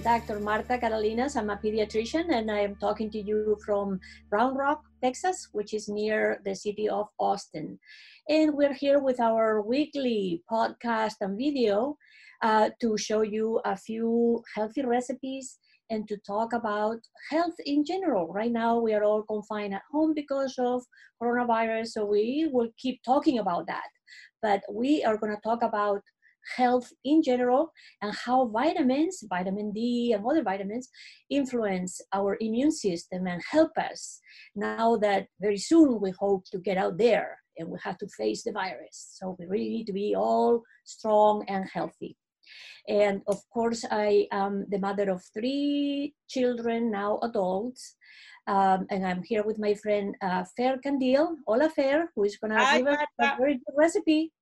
Dr. Marta Carolinas. I'm a pediatrician, and I am talking to you from Round Rock, Texas, which is near the city of Austin. And we're here with our weekly podcast and video to show you a few healthy recipes and to talk about health in general. Right now, we are all confined at home because of coronavirus, so we will keep talking about that. But we are going to talk about health in general and how vitamins, vitamin D and other vitamins, influence our immune system and help us now that very soon we hope to get out there and we have to face the virus. So we really need to be all strong and healthy. And of course, I am the mother of 3 children, now adults. And I'm here with my friend Fer Candil. Hola, Fer, who is going to give us a very good recipe.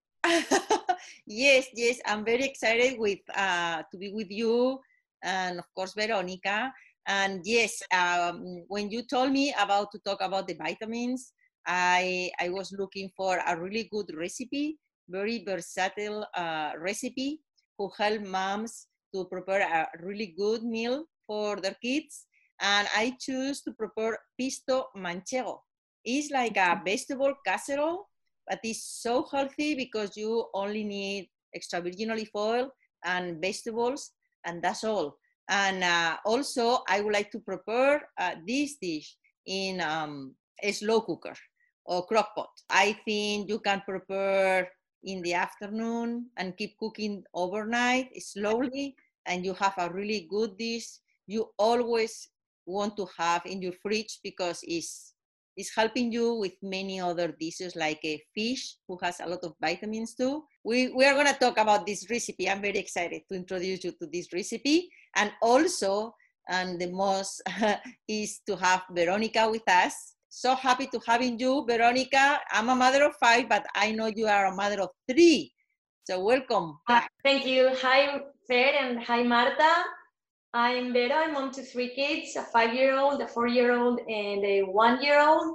Yes, I'm very excited to be with you and of course Veronica. And yes, when you told me about to talk about the vitamins, I was looking for a really good recipe, very versatile recipe who help moms to prepare a really good meal for their kids. And I choose to prepare pisto manchego. It's like a vegetable casserole, but it's so healthy because you only need extra virgin olive oil and vegetables, and that's all. And also, I would like to prepare this dish in a slow cooker or crock pot. I think you can prepare in the afternoon and keep cooking overnight slowly, and you have a really good dish you always want to have in your fridge because it's helping you with many other dishes like a fish who has a lot of vitamins too. We are going to talk about this recipe. I'm very excited to introduce you to this recipe. And also, and the most is to have Veronica with us. So happy to having you, Veronica. I'm a mother of 5, but I know you are a mother of 3. So welcome. Thank you. Hi, Fer, and hi, Marta. I'm Vera. I'm mom to 3 kids, a 5-year-old, a 4-year-old, and a 1-year-old.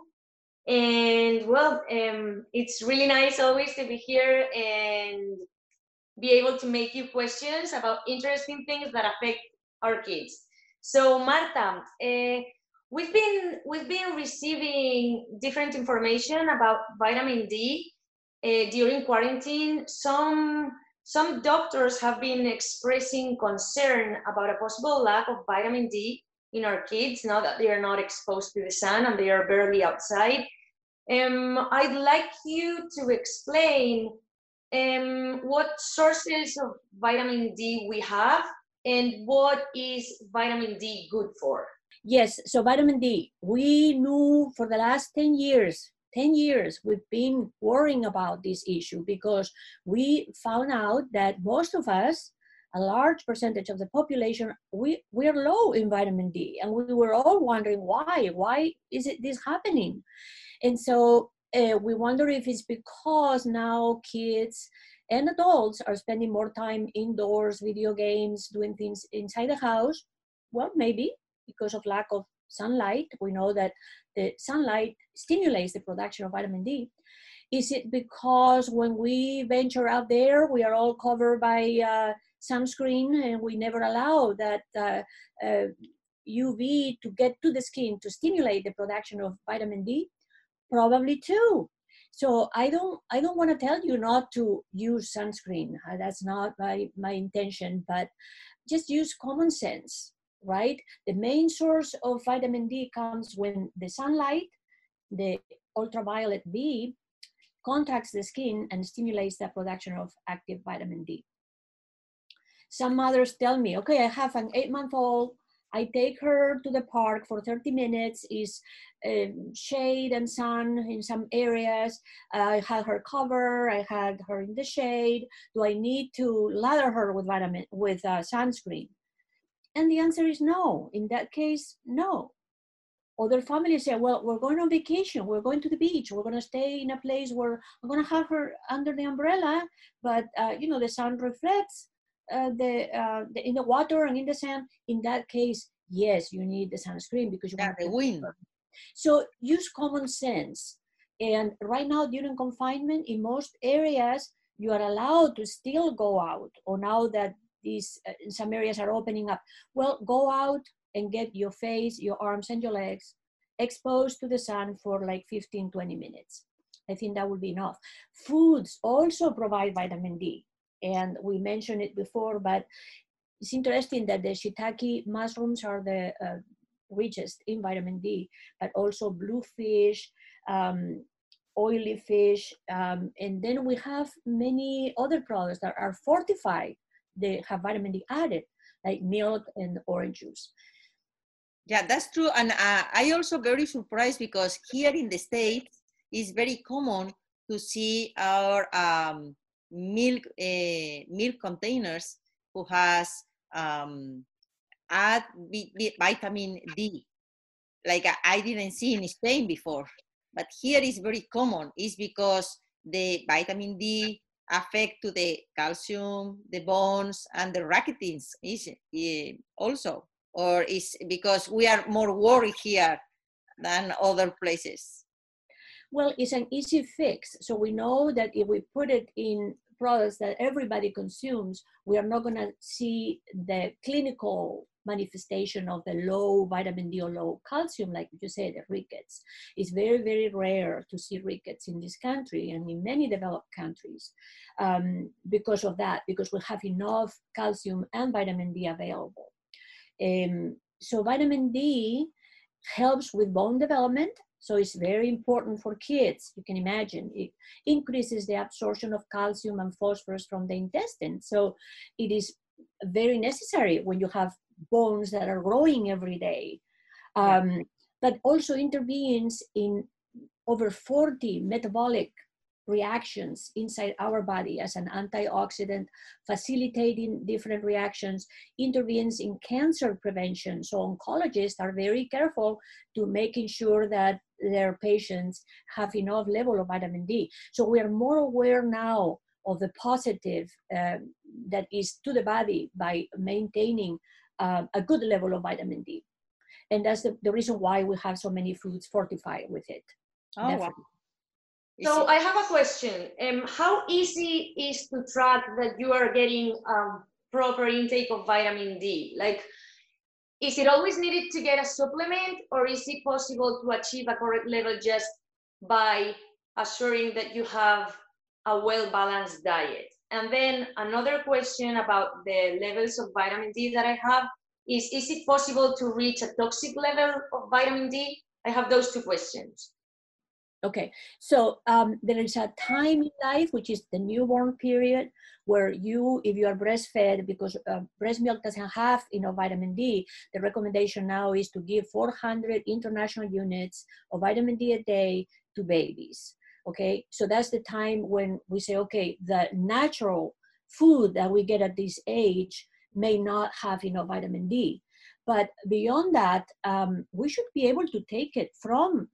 And well, it's really nice always to be here and be able to make you questions about interesting things that affect our kids. So Marta, we've been receiving different information about vitamin D during quarantine. Some doctors have been expressing concern about a possible lack of vitamin D in our kids now that they are not exposed to the sun and they are barely outside. I'd like you to explain what sources of vitamin D we have and what is vitamin D good for. Yes, so vitamin D, we knew for the last 10 years, we've been worrying about this issue because we found out that most of us, a large percentage of the population, we're low in vitamin D, and we were all wondering why is this happening? And so we wonder if it's because now kids and adults are spending more time indoors, video games, doing things inside the house. Well, maybe because of lack of sunlight. We know that the sunlight stimulates the production of vitamin D. Is it because when we venture out there, we are all covered by sunscreen and we never allow that UV to get to the skin to stimulate the production of vitamin D? Probably too. So I don't want to tell you not to use sunscreen. That's not my intention, but just use common sense, right? The main source of vitamin D comes when the sunlight, the ultraviolet B, contacts the skin and stimulates the production of active vitamin D. Some mothers tell me, okay, I have an 8-month-old, I take her to the park for 30 minutes, is shade and sun in some areas. I had her cover, I had her in the shade. Do I need to lather her with sunscreen? And the answer is no. In that case, no. Other families say, well, we're going on vacation, we're going to the beach, we're going to stay in a place where I'm going to have her under the umbrella, but the sun reflects in the water and in the sand. In that case, yes, you need the sunscreen because you want the wind. So use common sense. And right now during confinement, in most areas, you are allowed to still go out, or now that some areas are opening up. Well, go out and get your face, your arms, and your legs exposed to the sun for like 15, 20 minutes. I think that would be enough. Foods also provide vitamin D. And we mentioned it before, but it's interesting that the shiitake mushrooms are the richest in vitamin D, but also bluefish, oily fish, and then we have many other products that are fortified. They have vitamin D added, like milk and orange juice. Yeah, that's true. And I also very surprised because here in the States, it's very common to see our milk containers who has add vitamin D. Like I didn't see in Spain before, but here is very common. It's because the vitamin D affect to the calcium, the bones, and the rackettins is also, or is because we are more worried here than other places? Well, it's an easy fix. So we know that if we put it in products that everybody consumes, we are not going to see the clinical manifestation of the low vitamin D or low calcium, like you said, the rickets. It's very, very rare to see rickets in this country and in many developed countries because of that, because we have enough calcium and vitamin D available. So vitamin D helps with bone development. So it's very important for kids. You can imagine it increases the absorption of calcium and phosphorus from the intestine. So it is very necessary when you have bones that are growing every day. But also intervenes in over 40 metabolic reactions inside our body as an antioxidant, facilitating different reactions, intervenes in cancer prevention. So oncologists are very careful to making sure that their patients have enough level of vitamin D. So we are more aware now of the positive that is to the body by maintaining a good level of vitamin D. And that's the reason why we have so many foods fortified with it. Oh, definitely. Wow. So I have a question. How easy is to track that you are getting proper intake of vitamin D? Like, is it always needed to get a supplement, or is it possible to achieve a correct level just by assuring that you have a well-balanced diet? And then another question about the levels of vitamin D that I have is it possible to reach a toxic level of vitamin D? I have those two questions. Okay, so there is a time in life, which is the newborn period, where if you are breastfed, because breast milk doesn't have enough vitamin D, the recommendation now is to give 400 international units of vitamin D a day to babies. Okay, so that's the time when we say, okay, the natural food that we get at this age may not have enough vitamin D. But beyond that, we should be able to take it from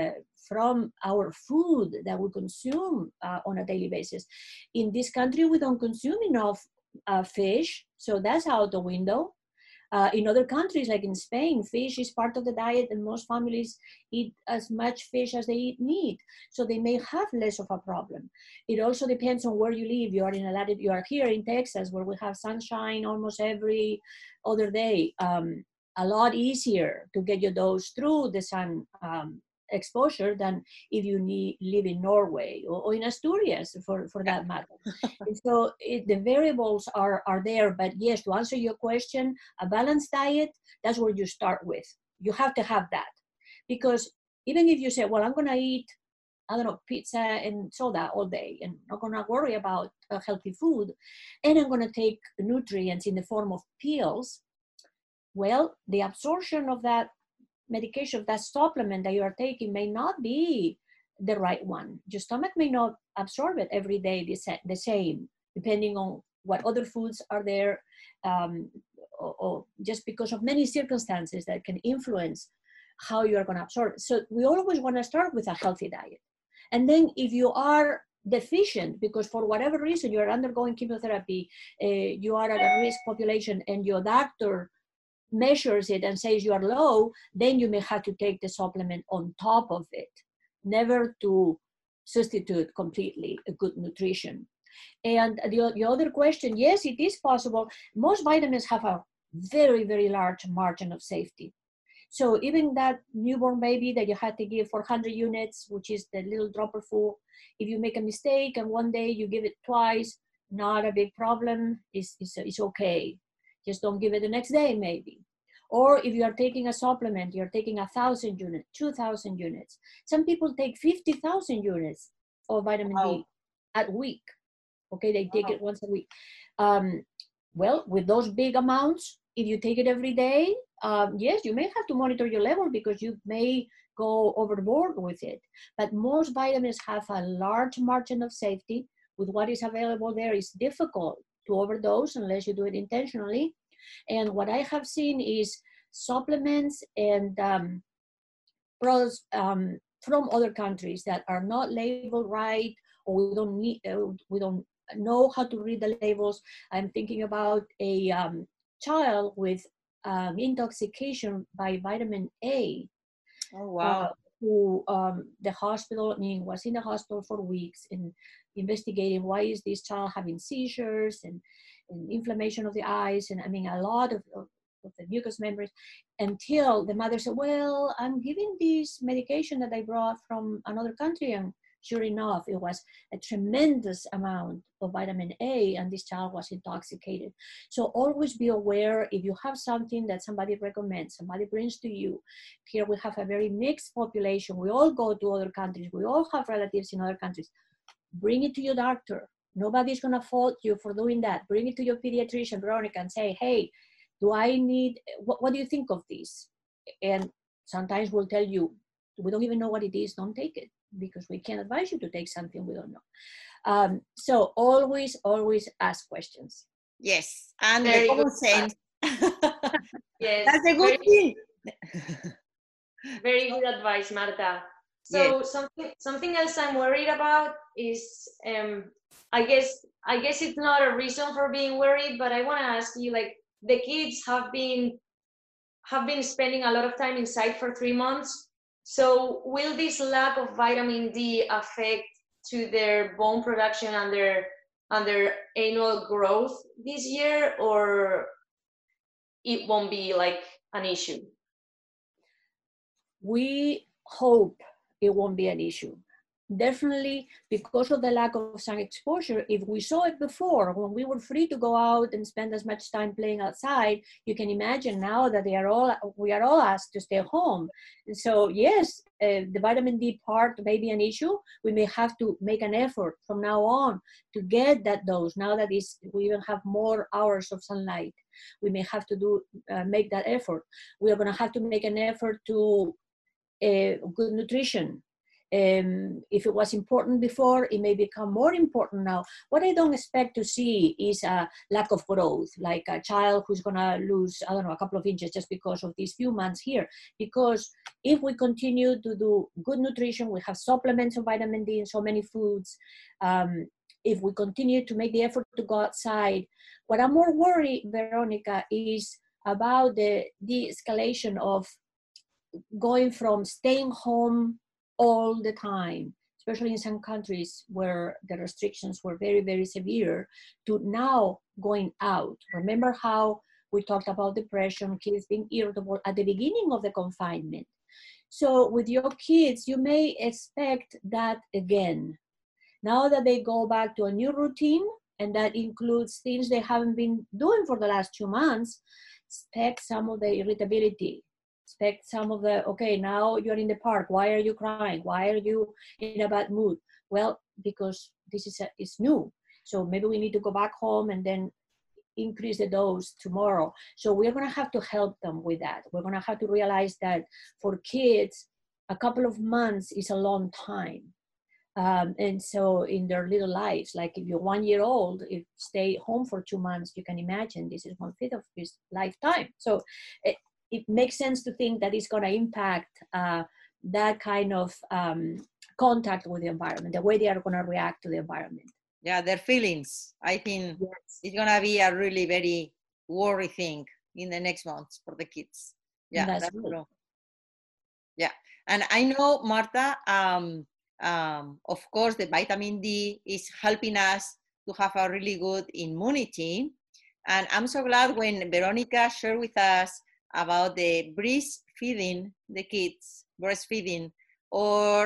our food that we consume on a daily basis. In this country, we don't consume enough fish, so that's out the window. In other countries, like in Spain, fish is part of the diet, and most families eat as much fish as they eat meat, so they may have less of a problem. It also depends on where you live. You are here in Texas, where we have sunshine almost every other day. A lot easier to get your dose through the sun exposure than if you live in Norway or in Asturias, for that matter. And so the variables are there, but yes, to answer your question, a balanced diet, that's where you start with. You have to have that, because even if you say, well, I'm gonna eat, I don't know, pizza and soda all day, and not gonna worry about healthy food, and I'm gonna take nutrients in the form of pills, well, the absorption of that medication, that supplement that you are taking may not be the right one. Your stomach may not absorb it every day the same, depending on what other foods are there, or just because of many circumstances that can influence how you are going to absorb it. So we always want to start with a healthy diet. And then if you are deficient, because for whatever reason you're undergoing chemotherapy, you are at a risk population, and your doctor measures it and says you are low, then you may have to take the supplement on top of it, never to substitute completely a good nutrition. And the other question, yes, it is possible. Most vitamins have a very, very large margin of safety. So even that newborn baby that you had to give 400 units, which is the little dropper full, if you make a mistake and one day you give it twice, not a big problem, it's okay. Just don't give it the next day maybe. Or if you are taking a supplement, you're taking 1,000 units, 2,000 units. Some people take 50,000 units of vitamin D a week. Okay, they take it once a week. Well, with those big amounts, if you take it every day, yes, you may have to monitor your level because you may go overboard with it. But most vitamins have a large margin of safety. With what is available there, it's difficult to overdose unless you do it intentionally. And what I have seen is supplements and products from other countries that are not labeled right, or we don't know how to read the labels. I'm thinking about a child with intoxication by vitamin A. Oh, wow. Who the hospital, I mean, was in the hospital for weeks and investigating why is this child having seizures and inflammation of the eyes, and I mean a lot of the mucous membranes, until the mother said, well, I'm giving this medication that I brought from another country, and sure enough, it was a tremendous amount of vitamin A, and this child was intoxicated. So always be aware if you have something that somebody recommends, somebody brings to you. Here we have a very mixed population. We all go to other countries. We all have relatives in other countries. Bring it to your doctor. Nobody's going to fault you for doing that. Bring it to your pediatrician, Veronica, and say, hey, do I need, what do you think of this? And sometimes we'll tell you, we don't even know what it is, don't take it, because we can't advise you to take something we don't know. So always ask questions. Yes, and Very the common good. sense. Yes, That's a good thing. very good advice, Marta. So Yes. something else I'm worried about is I guess it's not a reason for being worried, but I want to ask you, like, the kids have been spending a lot of time inside for 3 months. So will this lack of vitamin D affect to their bone production and their annual growth this year, or it won't be like an issue? We hope it won't be an issue. Definitely, because of the lack of sun exposure, if we saw it before, when we were free to go out and spend as much time playing outside, you can imagine now that we are all asked to stay home. So yes, the vitamin D part may be an issue. We may have to make an effort from now on to get that dose. Now that we even have more hours of sunlight, we may have to make that effort. We are going to have to make an effort to good nutrition. If it was important before, it may become more important now. What I don't expect to see is a lack of growth, like a child who's going to lose, I don't know, a couple of inches just because of these few months here. Because if we continue to do good nutrition, we have supplements of vitamin D in so many foods. If we continue to make the effort to go outside, what I'm more worried, Veronica, is about the de-escalation of going from staying home all the time, especially in some countries where the restrictions were very, very severe, to now going out. Remember how we talked about depression, kids being irritable at the beginning of the confinement. So with your kids, you may expect that again. Now that they go back to a new routine, and that includes things they haven't been doing for the last 2 months, expect some of the irritability. Expect some of the, okay, now you're in the park. Why are you crying? Why are you in a bad mood? Well, because this is new. So maybe we need to go back home and then increase the dose tomorrow. So we're going to have to help them with that. We're going to have to realize that for kids, a couple of months is a long time. And so in their little lives, like if you're 1 year old, if stay home for 2 months, you can imagine this is 1/5 of his lifetime. So it makes sense to think that it's going to impact that kind of contact with the environment, the way they are going to react to the environment. Yeah, their feelings. I think yes. It's going to be a really very worry thing in the next months for the kids. Yeah, that's true. Yeah, and I know, Marta, of course, the vitamin D is helping us to have a really good immunity. And I'm so glad when Veronica shared with us about the breastfeeding the kids, breastfeeding, or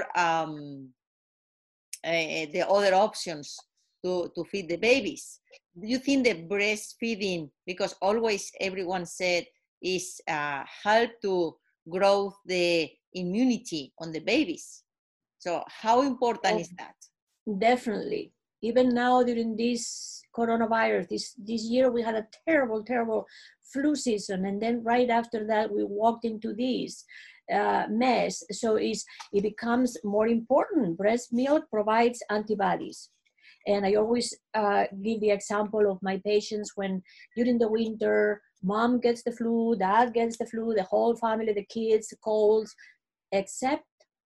the other options to feed the babies. Do you think the breastfeeding, because always everyone said is help to grow the immunity on the babies? So how important is that? Definitely. Even now during this coronavirus, this year we had a terrible flu season, and then right after that we walked into this mess. So it becomes more important. Breast milk provides antibodies. And I always give the example of my patients when during the winter, mom gets the flu, dad gets the flu, the whole family, the kids, colds, except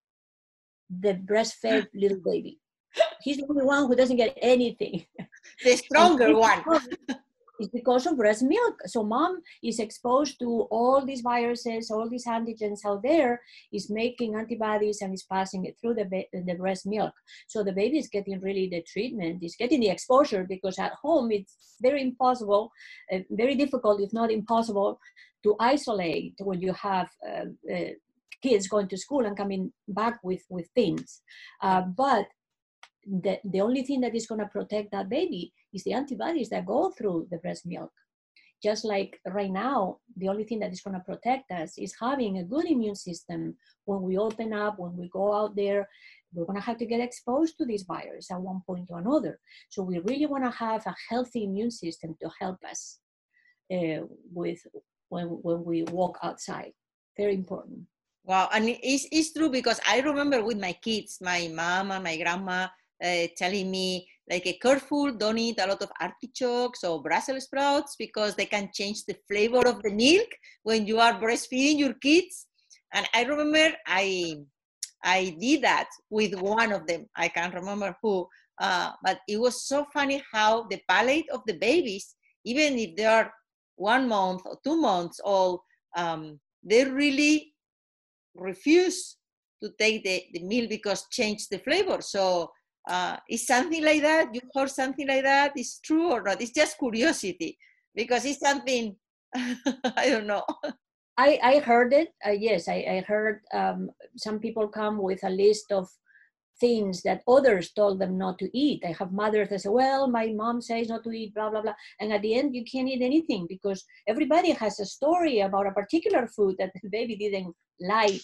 the breastfed little baby. He's the only one who doesn't get anything. The stronger one. It's because of breast milk. So mom is exposed to all these viruses, all these antigens out there, is making antibodies and is passing it through the breast milk. So the baby is getting really the treatment, is getting the exposure, because at home it's very impossible, very difficult, if not impossible, to isolate when you have kids going to school and coming back with things. But the only thing that is going to protect that baby is the antibodies that go through the breast milk. Just like right now, the only thing that is going to protect us is having a good immune system. When we open up, when we go out there, we're going to have to get exposed to this virus at one point or another. So we really want to have a healthy immune system to help us with when we walk outside. Very important. Wow, and it's true, because I remember with my kids, my mom and my grandma telling me, like, careful, don't eat a lot of artichokes or Brussels sprouts, because they can change the flavor of the milk when you are breastfeeding your kids. And I remember I did that with one of them. I can't remember who, but it was so funny how the palate of the babies, even if they are 1 month or 2 months old, they really refuse to take the milk because change the flavor. So is something like that? You heard something like that? Is true or not? It's just curiosity, because it's something I don't know. I heard it. Yes, I heard some people come with a list of things that others told them not to eat. I have mothers that say, well, my mom says not to eat, blah, blah, blah. And at the end, you can't eat anything, because everybody has a story about a particular food that the baby didn't like,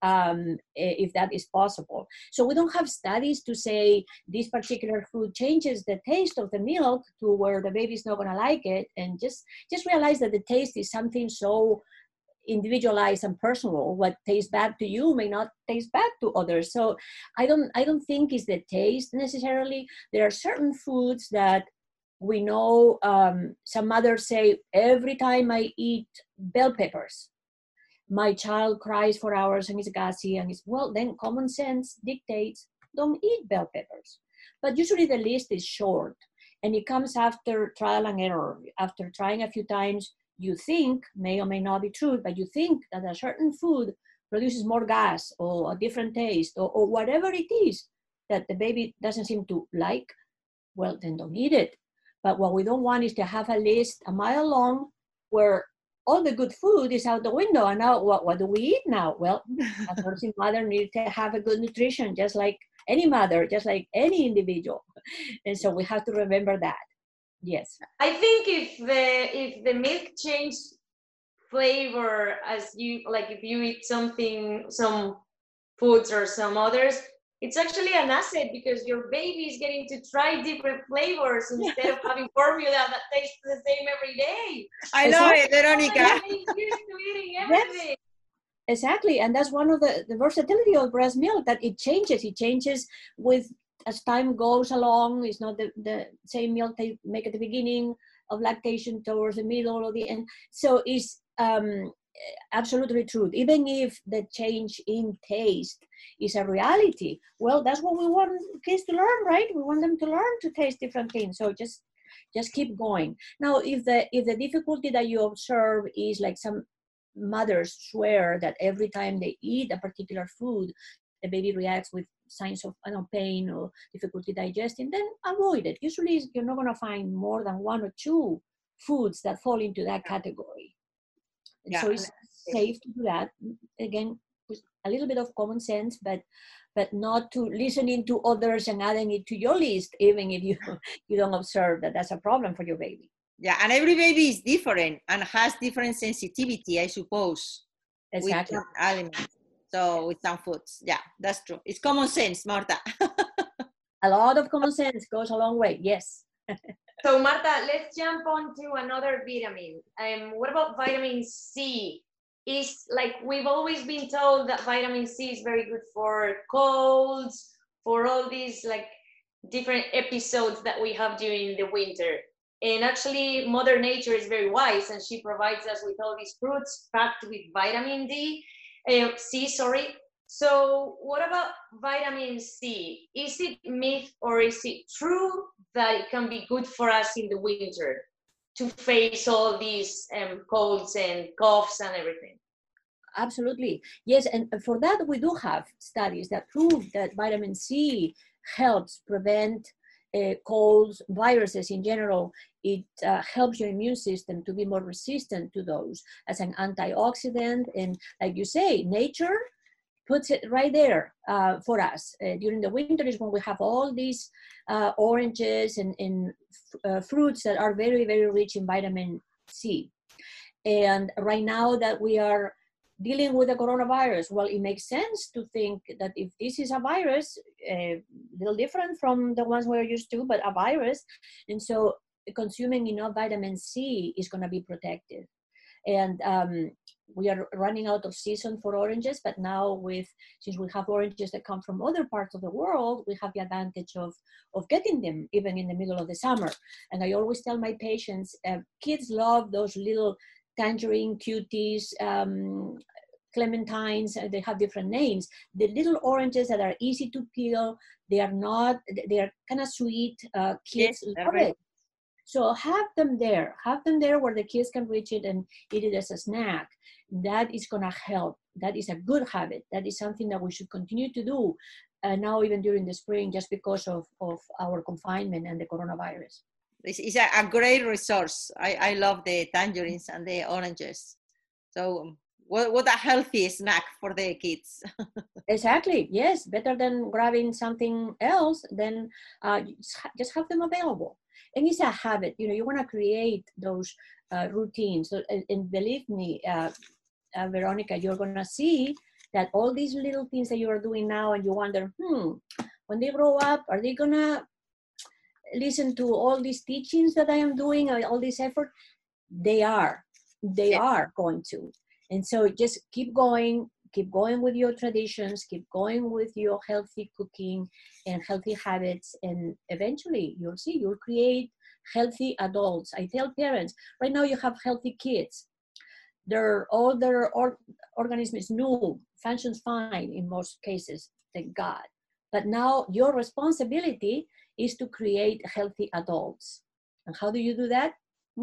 if that is possible. So we don't have studies to say this particular food changes the taste of the milk to where the baby's not going to like it. And just realize that the taste is something so individualized and personal. What tastes bad to you may not taste bad to others. So I don't think it's the taste necessarily. There are certain foods that we know, some mothers say, every time I eat bell peppers, my child cries for hours and is gassy, and is, well, then common sense dictates don't eat bell peppers. But usually the list is short, and it comes after trial and error. After trying a few times, you think, may or may not be true, but you think that a certain food produces more gas or a different taste or whatever it is that the baby doesn't seem to like, well, then don't eat it. But what we don't want is to have a list a mile long where all the good food is out the window. And now what do we eat now? Well, a nursing mother needs to have a good nutrition, just like any mother, just like any individual. And so we have to remember that. Yes. I think if the milk changed flavor, as you like, if you eat something, some foods or some others, it's actually an asset, because your baby is getting to try different flavors instead of having formula that tastes the same every day. I know it, Veronica. Used to eating everything. Yes. Exactly, and that's one of the versatility of breast milk, that it changes with as time goes along. It's not the same milk they make at the beginning of lactation towards the middle or the end. So it's absolutely true. Even if the change in taste is a reality, well, that's what we want kids to learn, right? We want them to learn to taste different things. So just keep going. Now, if the difficulty that you observe is like some mothers swear that every time they eat a particular food, the baby reacts with signs of pain or difficulty digesting, then avoid it. Usually you're not going to find more than 1 or 2 foods that fall into that category. And so it's safe to do that. Again, with a little bit of common sense, but not to listening to others and adding it to your list, even if you don't observe that that's a problem for your baby. Yeah, and every baby is different and has different sensitivity, I suppose. Exactly. With some aliments. So with some foods. Yeah, that's true. It's common sense, Marta. A lot of common sense goes a long way. Yes. So Marta, let's jump on to another vitamin. What about vitamin C? Is like we've always been told that vitamin C is very good for colds, for all these like different episodes that we have during the winter. And actually, Mother Nature is very wise, and she provides us with all these fruits packed with vitamin C. Sorry. So, what about vitamin C? Is it myth or is it true that it can be good for us in the winter to face all these colds and coughs and everything? Absolutely. Yes, and for that we do have studies that prove that vitamin C helps prevent colds, viruses in general. It helps your immune system to be more resistant to those as an antioxidant. And like you say, nature puts it right there for us. During the winter is when we have all these oranges and fruits that are very, very rich in vitamin C. And right now that we are dealing with the coronavirus, well, it makes sense to think that if this is a virus, a little different from the ones we're used to, but a virus, and so consuming enough vitamin C is going to be protective. And we are running out of season for oranges, but now since we have oranges that come from other parts of the world, we have the advantage of getting them even in the middle of the summer. And I always tell my patients, kids love those little tangerine cuties, clementines, they have different names. The little oranges that are easy to peel, they are kind of sweet, kids love it. So have them there where the kids can reach it and eat it as a snack. That is gonna help. That is a good habit. That is something that we should continue to do now even during the spring, just because of our confinement and the coronavirus. This is a great resource. I love the tangerines and the oranges. So what a healthy snack for the kids. Exactly. Yes. Better than grabbing something else, then just have them available. And it's a habit. You want to create those routines. And believe me, Veronica, you're going to see that all these little things that you are doing now, and you wonder, when they grow up, are they going to listen to all these teachings that I am doing, all this effort? They are going to. And so just keep going with your traditions, keep going with your healthy cooking and healthy habits, and eventually you'll create healthy adults. I tell parents, right now you have healthy kids. All their organism is new, functions fine in most cases, thank God. But now your responsibility is to create healthy adults. And how do you do that?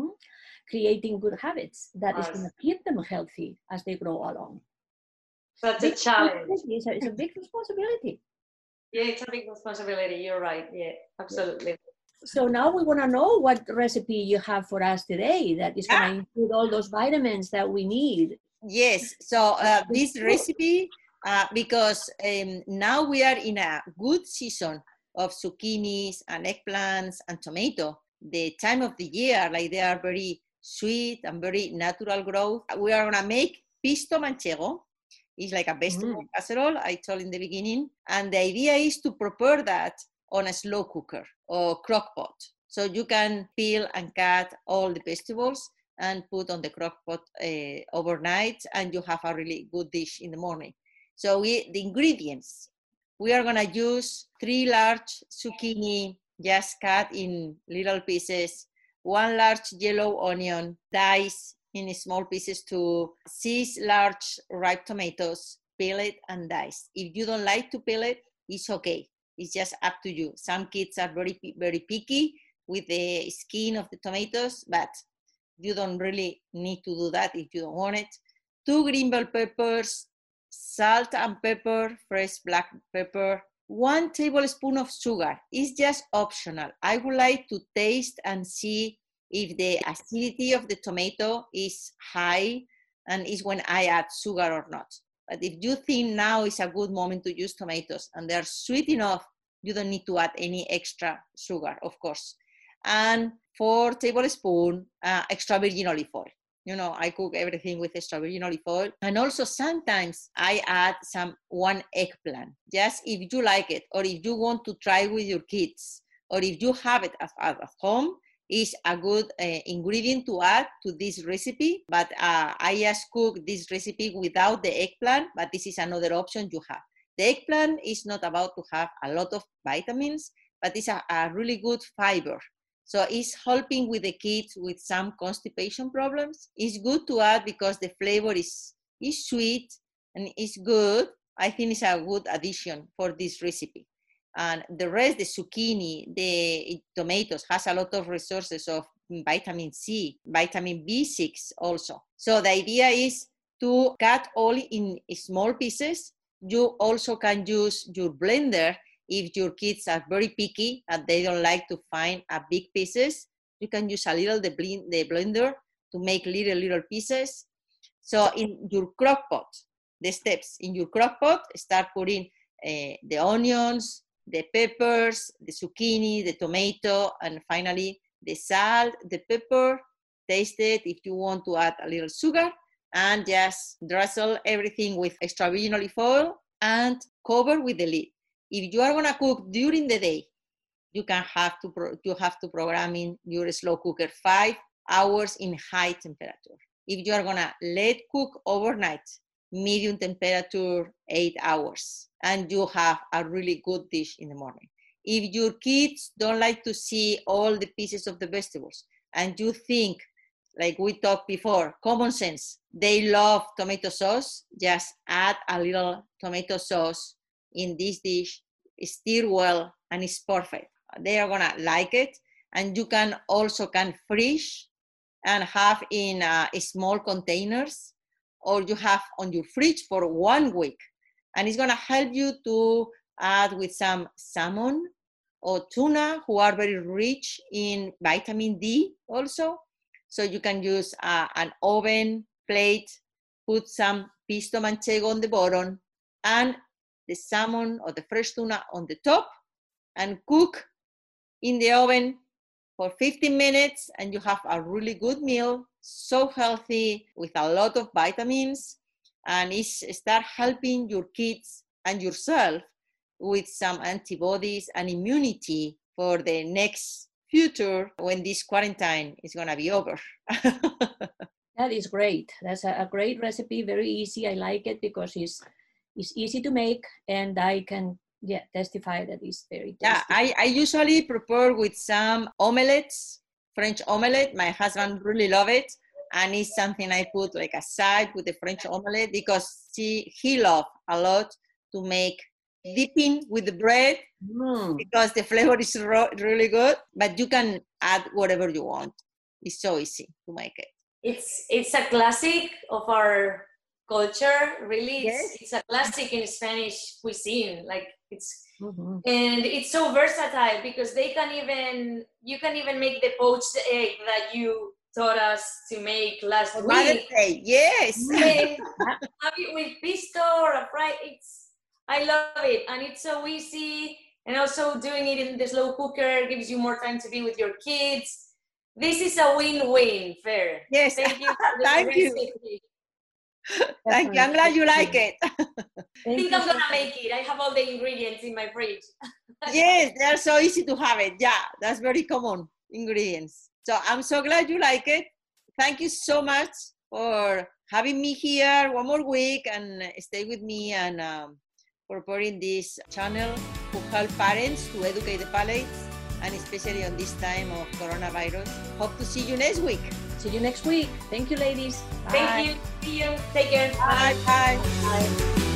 Creating good habits that is going to keep them healthy as they grow along. That's a challenge. It's a big responsibility. Yeah, it's a big responsibility. You're right. Yeah, absolutely. So now we want to know what recipe you have for us today that is going to include all those vitamins that we need. Yes. So this recipe, because now we are in a good season of zucchinis and eggplants and tomato. The time of the year, like they are very sweet and very natural growth. We are going to make pisto manchego. It's like a vegetable casserole, I told in the beginning. And the idea is to prepare that on a slow cooker or crock pot. So you can peel and cut all the vegetables and put on the crock pot overnight, and you have a really good dish in the morning. So the ingredients, we are going to use 3 large zucchini, just cut in little pieces, 1 large yellow onion, diced in small pieces, to 6 large ripe tomatoes, peel it and dice. If you don't like to peel it, it's okay. It's just up to you. Some kids are very, very picky with the skin of the tomatoes, but you don't really need to do that if you don't want it. 2 green bell peppers, salt and pepper, fresh black pepper, 1 tablespoon of sugar. It's just optional. I would like to taste and see if the acidity of the tomato is high and is when I add sugar or not. But if you think now is a good moment to use tomatoes and they're sweet enough, you don't need to add any extra sugar, of course. And 4 tablespoons extra virgin olive oil. You know, I cook everything with extra virgin olive oil. And also sometimes I add 1 eggplant, just if you like it, or if you want to try with your kids, or if you have it at home, is a good ingredient to add to this recipe. But I just cook this recipe without the eggplant, but this is another option you have. The eggplant is not about to have a lot of vitamins, but it's a really good fiber. So it's helping with the kids with some constipation problems. It's good to add because the flavor is sweet and it's good. I think it's a good addition for this recipe. And the rest, the zucchini, the tomatoes, has a lot of resources of vitamin C, vitamin B6 also. So the idea is to cut all in small pieces. You also can use your blender if your kids are very picky and they don't like to find big pieces. You can use a little the blender to make little pieces. So in your crock pot, the steps in your crock pot, start putting the onions, the peppers, the zucchini, the tomato, and finally the salt, the pepper. Taste it if you want to add a little sugar, and just drizzle everything with extra virgin olive oil and cover with the lid. If you are gonna cook during the day, you have to program in your slow cooker 5 hours in high temperature. If you are gonna let cook overnight, medium temperature 8 hours, and you have a really good dish in the morning. If your kids don't like to see all the pieces of the vegetables and you think, like we talked before, common sense, they love tomato sauce, just add a little tomato sauce in this dish, stir well, and it's perfect. They are gonna like it. And you can also freeze and have in small containers, or you have on your fridge for 1 week. And it's gonna help you to add with some salmon or tuna, who are very rich in vitamin D also. So you can use an oven plate, put some pisto manchego on the bottom, and the salmon or the fresh tuna on the top, and cook in the oven for 15 minutes, and you have a really good meal, so healthy with a lot of vitamins, and it start helping your kids and yourself with some antibodies and immunity for the next future when this quarantine is going to be over. That is great. That's a great recipe, very easy. I like it because it's easy to make, and I can testify that it's very tasty. Yeah, I usually prepare with some omelettes, French omelette. My husband really love it, and it's something I put like aside with the French omelette because he loves a lot to make dipping with the bread because the flavor is really good. But you can add whatever you want. It's so easy to make it. It's a classic of our culture, really. Yes. It's a classic in Spanish cuisine, like it's and it's so versatile because you can even make the poached egg that you taught us to make last week. Mother's Day, yes. Have it with pisto or a fry. I love it, and it's so easy. And also doing it in the slow cooker gives you more time to be with your kids. This is a win-win, Fer. Yes. Thank you. Thank you. Thank you. I'm glad you like it. I think I'm gonna make it. I have all the ingredients in my fridge. Yes, they're so easy to have it. Yeah, that's very common ingredients. So I'm so glad you like it. Thank you so much for having me here one more week and stay with me and preparing this channel to help parents to educate the palates, and especially on this time of coronavirus. Hope to see you next week. See you next week. Thank you, ladies. Bye. Thank you. See you. Take care. Bye. Bye. Bye.